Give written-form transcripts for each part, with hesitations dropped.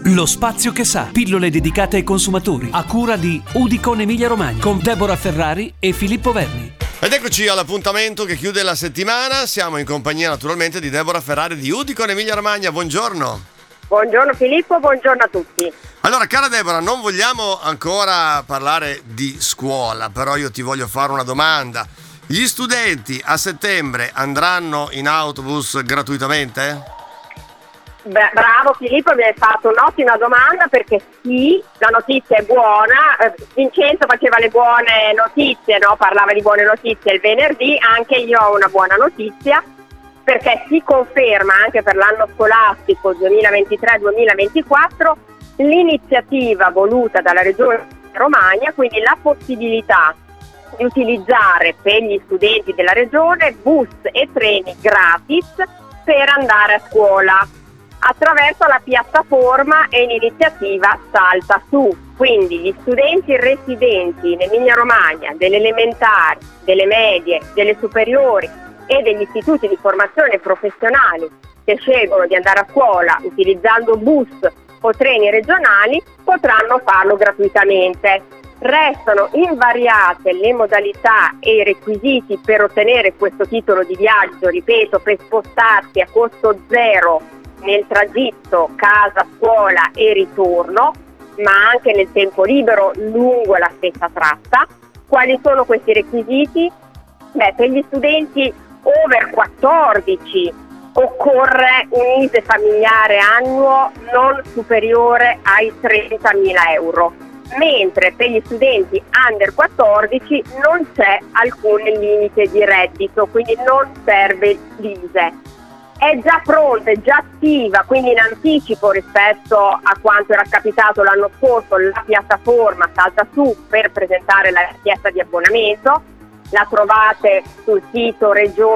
Lo spazio che sa, pillole dedicate ai consumatori, a cura di Udicon Emilia Romagna, con Deborah Ferrari e Filippo Verni. Ed eccoci all'appuntamento che chiude la settimana. Siamo in compagnia naturalmente di Deborah Ferrari di Udicon Emilia Romagna. Buongiorno. Buongiorno Filippo, buongiorno a tutti. Allora, cara Deborah, non vogliamo ancora parlare di scuola, però io ti voglio fare una domanda. Gli studenti a settembre andranno in autobus gratuitamente? Beh, bravo Filippo, mi hai fatto un'ottima domanda, perché sì, la notizia è buona. Vincenzo faceva le buone notizie, no? Parlava di buone notizie il venerdì. Anche io ho una buona notizia, perché si conferma anche per l'anno scolastico 2023-2024 l'iniziativa voluta dalla Regione Romagna, quindi la possibilità di utilizzare per gli studenti della Regione bus e treni gratis per andare a scuola attraverso la piattaforma e l'iniziativa Salta Su. Quindi gli studenti residenti in Emilia Romagna delle elementari, delle medie, delle superiori e degli istituti di formazione professionali che scelgono di andare a scuola utilizzando bus o treni regionali potranno farlo gratuitamente. Restano invariate le modalità e i requisiti per ottenere questo titolo di viaggio, ripeto, per spostarsi a costo zero nel tragitto casa-scuola e ritorno, ma anche nel tempo libero lungo la stessa tratta. Quali sono questi requisiti? Beh, per gli studenti over 14 occorre un ISEE familiare annuo non superiore ai 30.000 euro, mentre per gli studenti under 14 non c'è alcun limite di reddito, quindi non serve l'ISEE. È già pronta, è già attiva, quindi in anticipo rispetto a quanto era capitato l'anno scorso, la piattaforma Salta Su per presentare la richiesta di abbonamento. La trovate sul sito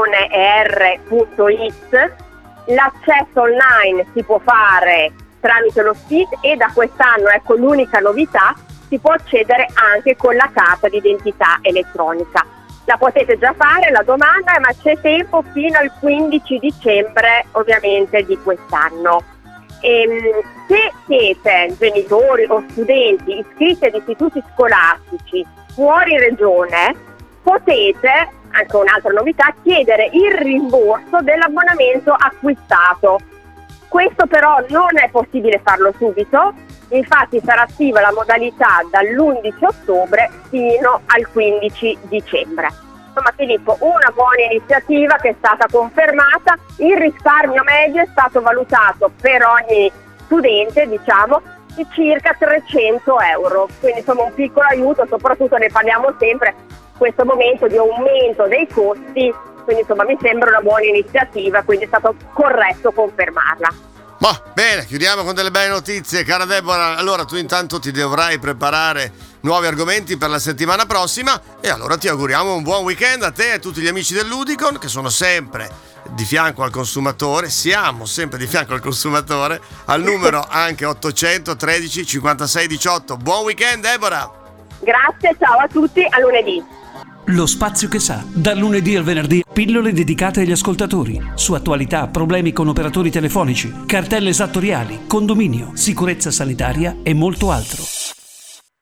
regioneer.it. L'accesso online si può fare tramite lo sito e da quest'anno, ecco l'unica novità, si può accedere anche con la carta d'identità elettronica. La potete già fare, la domanda è: ma c'è tempo fino al 15 dicembre ovviamente di quest'anno. Se siete genitori o studenti iscritti ad istituti scolastici fuori regione, potete, anche un'altra novità, chiedere il rimborso dell'abbonamento acquistato. Questo però non è possibile farlo subito, infatti sarà attiva la modalità dall'11 ottobre fino al 15 dicembre. Insomma Filippo, una buona iniziativa che è stata confermata. Il risparmio medio è stato valutato per ogni studente, diciamo, di circa 300 euro, quindi insomma un piccolo aiuto, soprattutto ne parliamo sempre in questo momento di aumento dei costi, quindi insomma mi sembra una buona iniziativa, quindi è stato corretto confermarla. Ma bene, chiudiamo con delle belle notizie, cara Deborah. Allora tu intanto ti dovrai preparare nuovi argomenti per la settimana prossima e allora ti auguriamo un buon weekend a te e a tutti gli amici dell'Udicon, che sono sempre di fianco al consumatore. Siamo sempre di fianco al consumatore, al numero anche 813 56 18. Buon weekend Deborah. Grazie, ciao a tutti, a lunedì. Lo spazio che sa, dal lunedì al venerdì, pillole dedicate agli ascoltatori, su attualità, problemi con operatori telefonici, cartelle esattoriali, condominio, sicurezza sanitaria e molto altro.